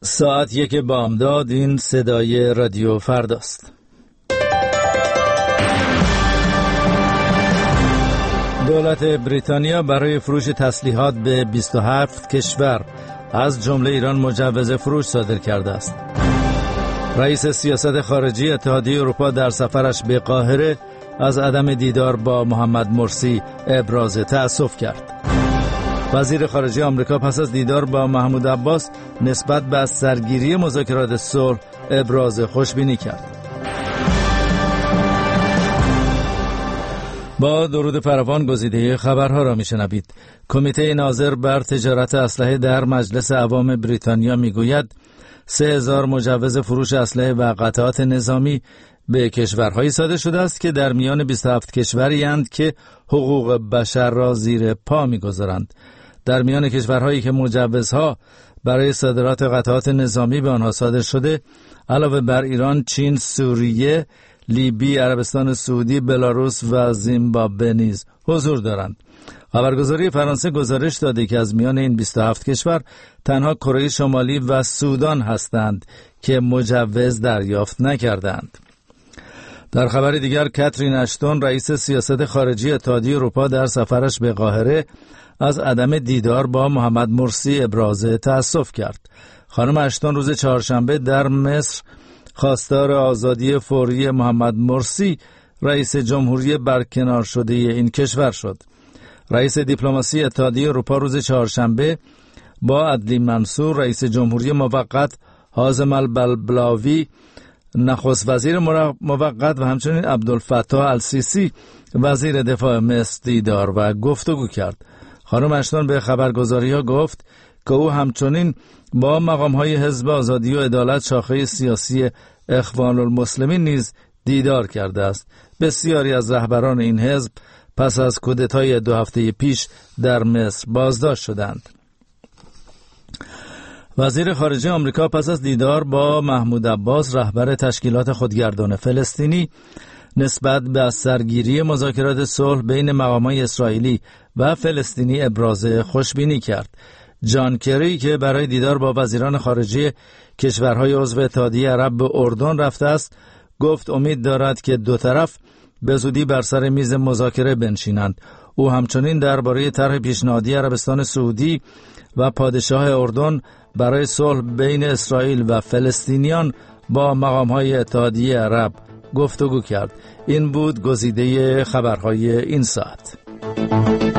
ساعت 1 بامداد. این صدای رادیو فرداست. دولت بریتانیا برای فروش تسلیحات به 27 کشور از جمله ایران مجوز فروش صادر کرده است. رئیس سیاست خارجی اتحادیه اروپا در سفرش به قاهره از عدم دیدار با محمد مرسی ابراز تأسف کرد. وزیر خارجه آمریکا پس از دیدار با محمود عباس نسبت به سرگیری مذاکرات صلح ابراز خوشبینی کرد. با درود فراوان گزیده خبرها را میشنوید. کمیته ناظر بر تجارت اسلحه در مجلس عوام بریتانیا میگوید 3000 مجوز فروش اسلحه و قطعات نظامی به کشورهایی صادر شده است که در میان 27 کشوری اند که حقوق بشر را زیر پا میگذارند. در میان کشورهایی که مجوزها برای صادرات قطعات نظامی به آنها صادر شده علاوه بر ایران، چین، سوریه، لیبی، عربستان سعودی، بلاروس و زیمبابوه نیز حضور دارند. خبرگزاری فرانسه گزارش داده که از میان این 27 کشور تنها کره شمالی و سودان هستند که مجوز دریافت نکردند. در خبر دیگر، کاترین اشتون رئیس سیاست خارجی اتحادیه اروپا در سفرش به قاهره از عدم دیدار با محمد مرسی ابراز تأسف کرد. خانم اشتون روز چهارشنبه در مصر خواستار آزادی فوری محمد مرسی رئیس جمهوری برکنار شده این کشور شد. رئیس دیپلماسی اتحادیه اروپا روز چهارشنبه با عدلی منصور رئیس جمهوری موقت حازم البلبلاوی نخست وزیر موقت و همچنین عبدالفتاح السیسی وزیر دفاع مصر دیدار و گفتگو کرد. خانم اشتون به خبرگزاری‌ها گفت که او همچنین با مقام‌های حزب آزادی و عدالت شاخه سیاسی اخوان المسلمین نیز دیدار کرده است. بسیاری از رهبران این حزب پس از کودتای 2 هفته پیش در مصر بازداشت شدند. وزیر خارجه آمریکا پس از دیدار با محمود عباس رهبر تشکیلات خودگردان فلسطینی نسبت به سرگیری مذاکرات صلح بین مقامات اسرائیلی و فلسطینی ابراز خوشبینی کرد. جان کری که برای دیدار با وزیران خارجه کشورهای عضو اتحادیه عرب به اردن رفته است، گفت امید دارد که دو طرف به زودی بر سر میز مذاکره بنشینند. او همچنین درباره طرح پیشنهادی عربستان سعودی و پادشاه اردن برای صلح بین اسرائیل و فلسطینیان با مقام‌های اتحادیه عرب گفتگو کرد. این بود گزیده خبرهای این ساعت.